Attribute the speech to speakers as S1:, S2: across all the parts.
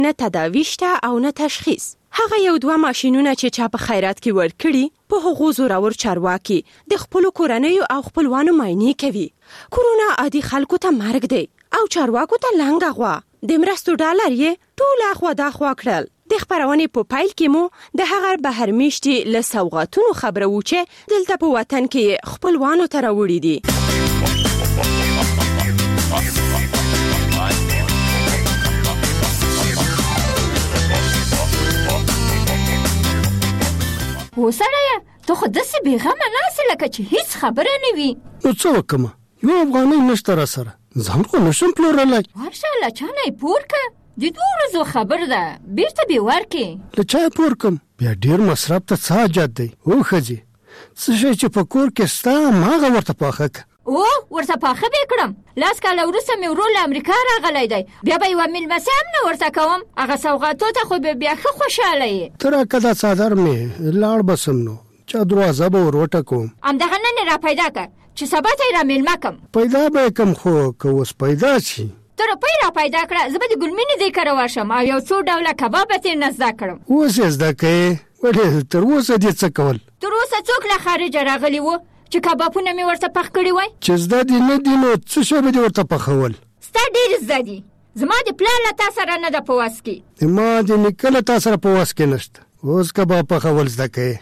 S1: نه تداوی شته او نه تشخیص. هغه یو دوه ماشینونه چې چا په خیرات کې ورکړي په هغو زورور چارواکي د خپلو کورنیو او خپلوانو معاینې کوي. کورونا عادي خلکو ته مرګ دی او چارواکو ته لنګه غوا. د مرستو ډالر یې ټول اخوا داخوا کړل. د خبرونې په پایل کې مو د هغه بهر میشتي له سوغاتونو خبره و چې دلته په وطن کې خپلوانو ته راوړي دي.
S2: وسړیه ته خو داسې بېغمه ناسې لکه چې هیڅ خبره نه وي.
S3: نو څه وکړم؟ یو افغانۍ نشته راسره، ځان خو نشم پلورلی.
S2: ورشه له چا نه یې پور که، د 2 ورځو خبر ده، بیرته به ورکې.
S3: له چا یې پور کم؟ بیا ډېر مصرف ته څه حاجت دی؟ ښځې څه شی چې په کور کې ستا هماغه ورته پاخه که.
S2: ورته پاخه به کړم. 10 کاله وروسته مې ورور له امریکا راغلی دی، بیا به یوه میلمسي هم نه ورته کوم. هغه سوغاتو ته خو به بیا ښه خوشحاله یې.
S3: ته راکه دا څادر مې لاړ بسم نو چا دروازه به ور وټکوم.
S2: همدغه نن یې را پیدا که چې سبا ته یې را میلمه کم.
S3: پیدا به یې کم خو که اوس پیدا شي.
S2: ته روپۍ را پیدا کړه، زه به د ګلمینې ځای کره ورشم او یو څو ډوله کباب به ترېنه زده کړم.
S3: اوس یې زده کوې؟ ولې تر اوسه دې څه کول؟
S2: تر اوسه څوک له خارجه راغلي وو چې کبابونه مې ورته پخ کړي وای؟
S3: چې زده دې نه دي نو څه شی به دې ورته پخول؟
S2: ستا ډېر زده دي، زما د پلار له تا سره نه ده په وس کې.
S3: ما د نیکه له تا سره په وس کې نشته، اوس کباب پخول زده کوې.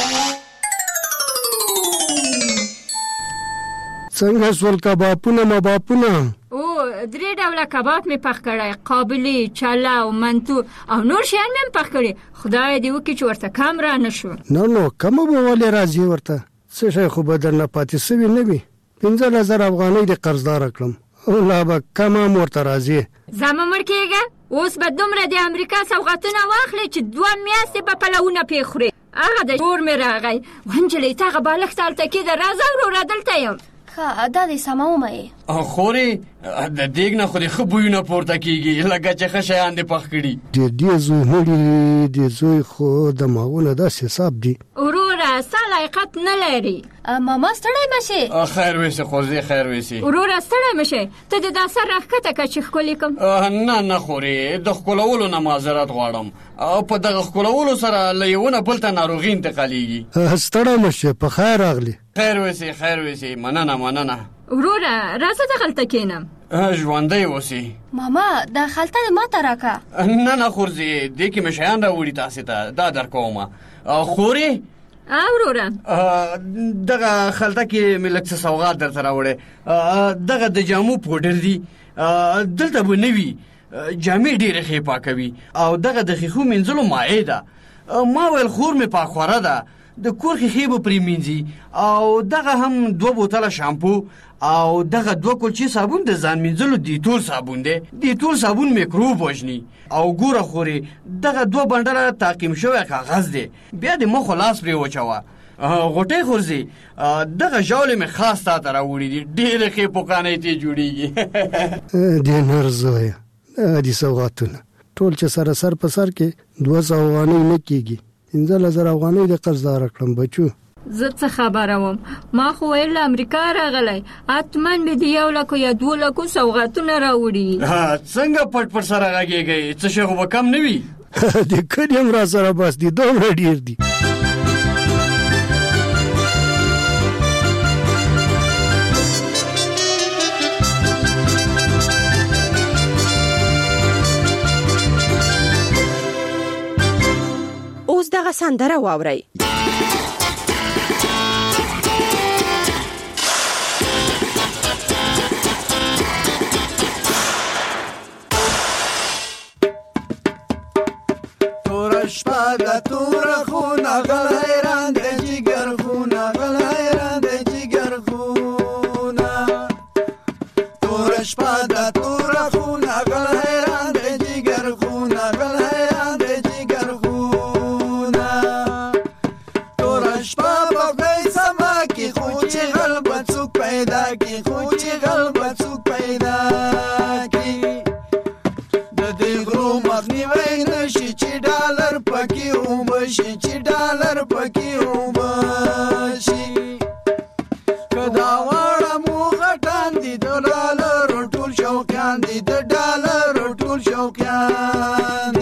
S3: څنګه سول کبابونه مباپونه؟
S2: 3 ډوله کباب مې پخ کړی، قابلی، چله او منتو او نور شیان مې هم پخ کړي. خدای دې وکړي چې ورته کم را نه شو.
S3: نو کمه به ولې راځي ورته؟ څه شی خو به درنه پاتې سوي نه وي. 15,000 افغانۍ دې قرضداره کړم او لا به کمه هم ورته راځي.
S2: زما مړ کېږه، اوس به دومره د امریکا سوغاتونه واخلې چې 2 میاشتې به پلونه پې خورې. هغه د کور مې راغی، ونجلۍ ته هغه بالښت هلته کېده، راځه وروره دلته یم.
S4: ښه دا دې سمه ومایې.
S5: خورې د دیګ نه خو دې ښه بویونه پورته کېږي لکه چې ښه شیان دې پخ کړي.
S3: دې زوی مړي، دې زوی خو دماغونه داسې حساب دي.
S2: وروره ستا لایقت نه لري.
S4: ماما ستړی مه شې.
S5: خیر ویسې خوځې، خیر ویسې.
S2: وروره ستړی مه شې، ته د دا سر راښکته که چې ښکلې کړم.
S5: نه خورې، د ښکلولو نه معذرت غواړم. په دغه ښکلولو سره له یوه نه بل ته ناروغي انتقالېږي.
S3: ستړی مه شې، په خیر راغلې.
S5: خیر ویسې، مننه.
S2: وروره راځه دغلته کېنم.
S5: ژوندی اوسې.
S4: ماما دا خلطه دې ما ته راکه.
S5: نه خورځې، دې کې مې شیان راوړي تاسې ته، دا در کومه. خورې
S2: وروره
S5: دغه خلطه کې مې لږ څه سوغات درته راوړی. دغه د جامو پوډر دي، دلته به نه وي. جامې ډېرې ښې پاکوي او دغه د ښیښو مینځلو مایع ده. ما ویل خور مې پاکخوره ده، د کور ښیښې به پرې مینځي او دغه هم 2 بوتله شامپو او دغه 2 کلچې صابون د ځان مینځلو دیټول صابون دی. دیټول صابون میکروب وژني. او ګوره خورې دغه 2 بنډله تعقیم شوی کاغذ دی، بیا د مخ لاس پرې وچوه. غوټۍ خورځي دغه ژاولې مې خاص تا ته راوړي دي، ډېرې ښې پوکانۍ ترې جوړېږي.
S3: دې نر زویه دي سوغاتونه ټول چې سر په سر کې 200 افغانۍ نه کېږي. 15,000 افغانۍ د قرضداره کړم بچو.
S2: زه څه خبره وم؟ ما خو ویل امریکا راغلی، حتما مې د 1 لک یا 2 لکو سوغاتونه راوړي.
S5: څنګه پټ سره غږېږئ؟ څه شی خو به کم نه وي.
S3: د کلي هم را سره بس دي، دومره ډېر دي.
S1: اوس دغه سندره واورئ.
S6: تور شپه د تور خونه غل حیران د جګر خونه غل حیران د جګر خونه. تور شپه د تور خونه غل حیران د جګر خونه غل حیران د جګر خونه. تور شپه په سما کې خو چې غل بڅوک پیدا کی، خو چې غل بڅوک پیدا کی. د دې غرو مخنیوی نشي چې ډالر پکې وبشي، چې ډالر پکې وبشي. که دا واړه مو غټان دي د ډالر ټول شوقیان دي، د ډالر ټول شوقیان دي.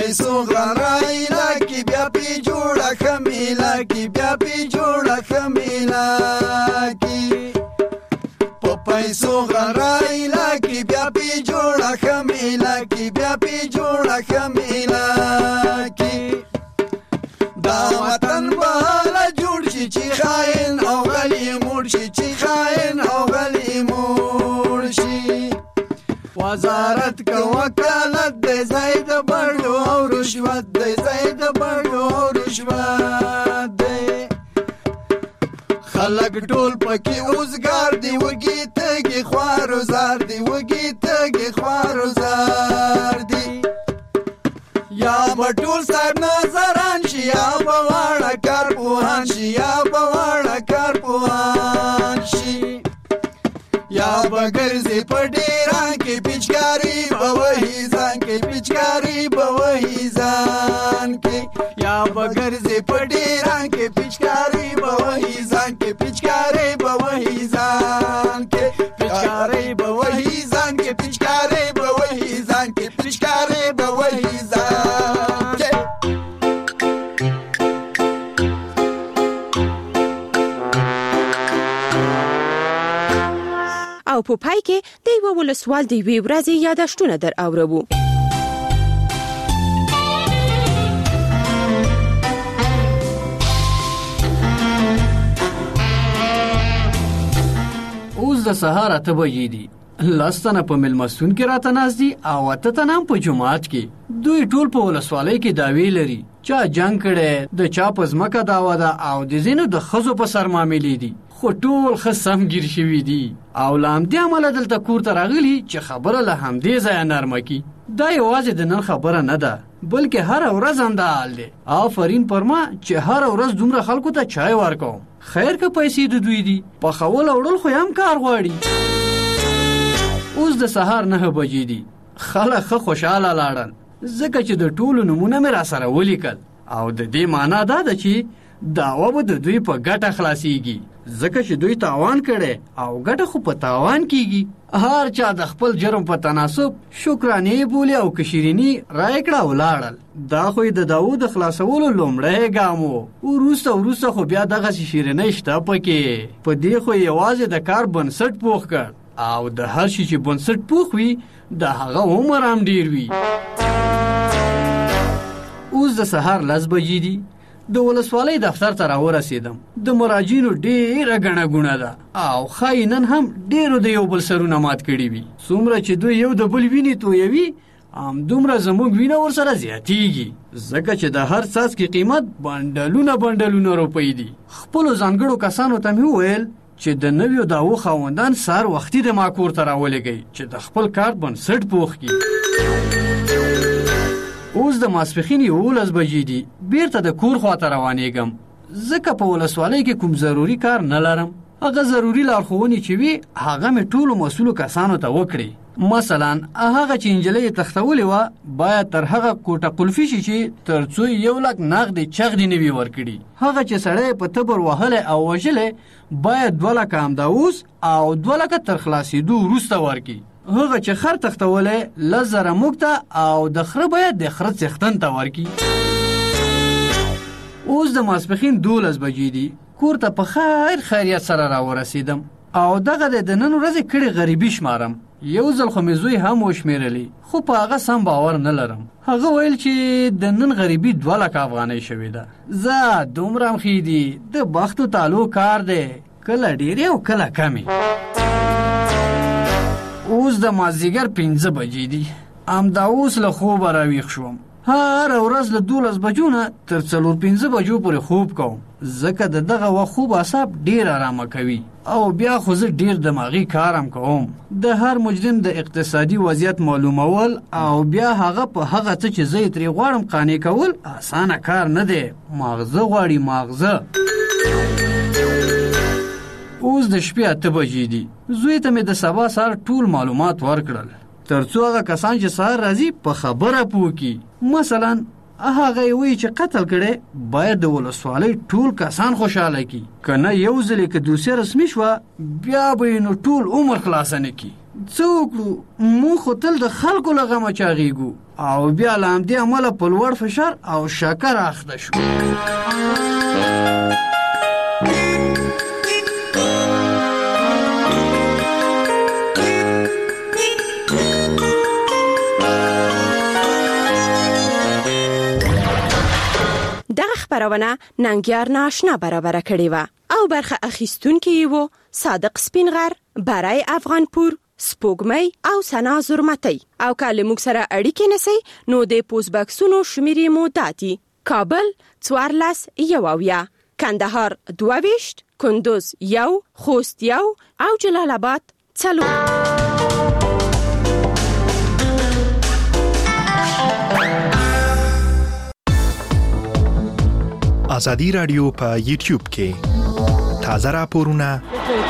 S6: پیسو غرایلا کی بیا پی جوړه خمیلا کی بیا پی جوړه خمیلا کی په پیسو غرایلا کی بیا پی جوړه خمیلا کی بیا پی جوړه خمیلا کی دا وطن بالا جوړ شي چې خاين او غلي مور شي چې خاين او غلي مور شي وزارت کا وکالت د زید بړو او رشوت د زید بړو او رشوت دی خلک ټول پکې اوسګار دی وږي تګي خوارو زار دی وږي تګي خوارو زار دی یا بټول صاحب نظران شي یا بواړه کار پوهان شي یا بواړه کار پوهان شي یا بغرزي پډیران کې پچکاری بوهي ځان کې پچکاری بوهي ځان کې یا بغرزي پډیران کې پچکاری بوهي ځان کې پچکاری بوهي ځان کې پچکاری بوهي ځان کې پچکاری بوهي ځان کې پچکاری بوهي ځان
S1: او په پای کې د یو ولسوال د وی ورځې یادښتونه در اورو.
S5: اوس د سهار 8 بجې دي. لاستنه په ملمستون کې راته نازدي او اته تنام په جماعت کې. دوی ټول په ولسوالۍ کې داوی لري. چا جنگ کړي د چا په ځمکه داوا ده او د زینو د خزو په سر معاملې دي. خو ټول خصم گیر شوی دي او لام دې عمل دلته کور ته راغلي چې خبره له همدې ځای نرمه کی. دا یوازې د نن خبره نه ده بلکې هر ورځ اندال دي. آفرین پرما چې هر ورځ دومره خلکو ته چای ورکوم. خیر که پیسې د دوی دي په خول وړل خو هم کار غواړي. اوس د سهار 9 بجې دي. خلک خوشاله لاړل ځکه چې د ټولو نمونه مې را سره ولیکل او د دې معنا دا ده چې داوا به د دوی په ګټه خلاصيږي ځکه چې دوی تاوان کړي او ګټه خو په تاوان کیږي. هر چا د خپل جرم په تناسب شکرانه بولی او کشیرینی رايکړه ولاړل. دا خو د داوود خلاصولو لومړی ګام وو. وروسته خو بیا دغه شیرینه شته پکې. په دې خو یوازې د کار بنسټ پوخ کړ او د هر شي چې بنسټ پوخ وي د هغه عمر هم ډیر وي. اوس د سهار 10 بجې دي. د ولسوالۍ دفتر ته راورسېدم. د مراجعینو ډېره ګڼه ګوڼه ده او ښایي نن هم ډېرو د یو بل سرونه مات کړي وي. څومره چې دوی یو د بل وینې تویوي همدومره زموږ وینه ورسره زیاتیږي ځکه چې د هر څاڅکي قیمت بنډلونه روپۍ دي. خپلو ځانګړو کسانو ته مې وویل چې د نویو داوو خاوندان سهار وختي د ما کور ته راولېږئ چې د خپل کار بنسټ پوخ کړي. اوس د ماسپښین 11 بجې دي. بیرته د کور خواته روانېږم ځکه په ولسوالۍ کې کوم ضروري کار نه لرم. هغه ضروري لارښوونې چې وي هغه مې ټولو مسؤلو کسانو ته وکړي. مثلا هغه چې انجلۍ تختولې وه باید تر هغه کوټه قلفي شي چې تر څو 1 لک نغدې چغدې نه وي ورکړي. هغه چې سړی په تبر وهلی او وژلی باید 2 لکه همدا اوس او 2 لکه تر خلاصېدو وروسته ورکړي. هغه چې خر تختولې 10,000 موږ ته او د خره باید د خره څښتن ته ورکړي. اوس د ماسپښین 12 بجې دي. کور ته په خیریت سره راورسېدم او دغه د نن ورځې کړې غریبي شمارم. یو ځل خو مې زوی هم وشمېرلې خو په هغه سم باور نه لرم. هغه ویل چې د نن غریبي 2 لکه افغانۍ شوې ده. زه دومره مخې دي د بختو تالو کار دی کله ډېرې او کله کمې. اوس د مازدیګر 5 بجې دي. همدا اوس له خوبه راویښ شوم. هر ورځ له 12 بجو نه تر 4-5 بجو پورې خوب کوم ځکه دغه وخت خوب اعصاب ډیر آرامه کوي او بیا خو زه ډیر دماغي کارم کوم. د هر مجرم د اقتصادي وضعیت معلومول او بیا هغه په هغه څه چې زه ترې غواړم قانع کول اسانه کار نه دی. ماغزه غواړي ماغزه. اوس د شپې 8 بجې دي. زوی ته مې د سبا سهار ټول معلومات ورکړل ترڅو هغه کسان چې سهار راځي په خبره پوه کړي. مثلا هغه وی چې قتل کړي باید د ولسوالۍ ټول کسان خوشاله کړي. کنه یو ځل کې دوسیه رسمي شوه بیا به نو ټول عمر خلاص نه کړي. څوک مو خو تل د خلکو لغه مچاغيګو او بیا لام دې عمله په لوړ فشار او شکر اخته شو.
S1: دغه خبرونه ننګیار ناشنا برابر کړې و او برخه اخیستونکي وو صادق سپینغر، برای افغانپور، سپوږمۍ او سنا زرمتي. او کله موږ سره اړیکې نسی نو د پوس بکسونو شمیرې مو داتي: کابل 14 کندهار 22 کندوز 1 خوست 1 او جلال آباد 4.
S7: آزادی رادیو په یوټیوب کې تازه راپورونه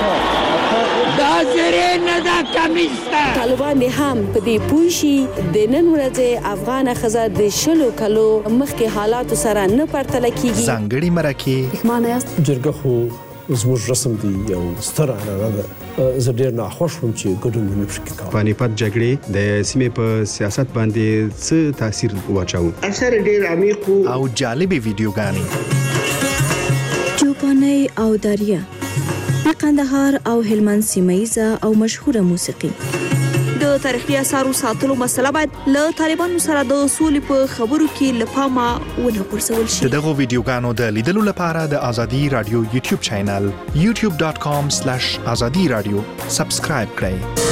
S8: طالبان هم په دې پوښي د نن ورځې افغان خزه د شلو کلو مخکې حالات سره نه پرتله کیږي.
S7: ځانګړي مرکه
S9: احمانیاست جرګه خو زموږ رسم دی یو ستر عنعنه ده. زه ډېر ناخوښ وم چې ګډون ونه شي کوم.
S10: پانیپت جګړې د سیمې په سیاست باندې څه تاثیر واچاو؟
S11: اثر ډېر عمیق
S7: او جالبې ویډیوګانې
S12: چوپاني او داریا د قندهار او هلمند سیمایزه او مشهوره موسیقي.
S13: د تاریخي اثارو ساتلو مسله باید له طالبانو سره د سولې په خبرو کې لپاره ونه پرسول شي.
S7: دغه ویډیوګانو د لیدلو لپاره د آزادی رادیو یوټیوب چینل youtube.com/azadi radio سبسکرایب کړئ.